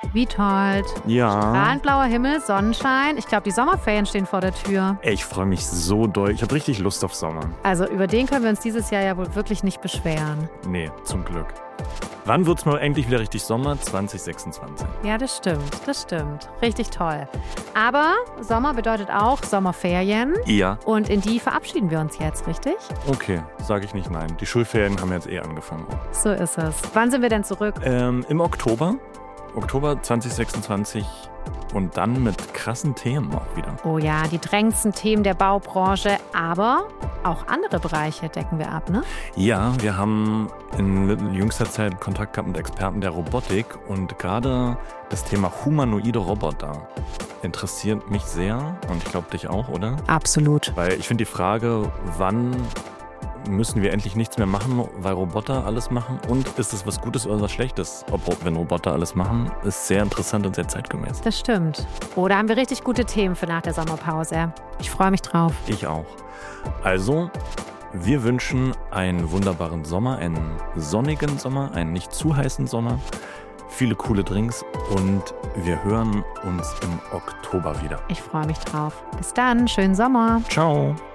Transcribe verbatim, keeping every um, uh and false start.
Witold. Ja. Strahlend blauer Himmel, Sonnenschein. Ich glaube, die Sommerferien stehen vor der Tür. Ey, ich freue mich so doll. Ich habe richtig Lust auf Sommer. Also über den können wir uns dieses Jahr ja wohl wirklich nicht beschweren. Nee, zum Glück. Wann wird's mal endlich wieder richtig Sommer? zwanzig sechsundzwanzig. Ja, das stimmt, das stimmt. Richtig toll. Aber Sommer bedeutet auch Sommerferien. Ja. Und in die verabschieden wir uns jetzt, richtig? Okay, sage ich nicht nein. Die Schulferien haben jetzt eh angefangen. So ist es. Wann sind wir denn zurück? Ähm, im Oktober. Oktober zwanzig sechsundzwanzig. Und dann mit krassen Themen auch wieder. Oh ja, die drängendsten Themen der Baubranche, aber auch andere Bereiche decken wir ab, ne? Ja, wir haben in jüngster Zeit Kontakt gehabt mit Experten der Robotik und gerade das Thema humanoide Roboter interessiert mich sehr und ich glaube dich auch, oder? Absolut. Weil ich finde die Frage, wann müssen wir endlich nichts mehr machen, weil Roboter alles machen? Und ist es was Gutes oder was Schlechtes, ob, wenn Roboter alles machen? Ist sehr interessant und sehr zeitgemäß. Das stimmt. Oh, da haben wir richtig gute Themen für nach der Sommerpause. Ich freue mich drauf. Ich auch. Also, wir wünschen einen wunderbaren Sommer, einen sonnigen Sommer, einen nicht zu heißen Sommer, viele coole Drinks und wir hören uns im Oktober wieder. Ich freue mich drauf. Bis dann, schönen Sommer. Ciao.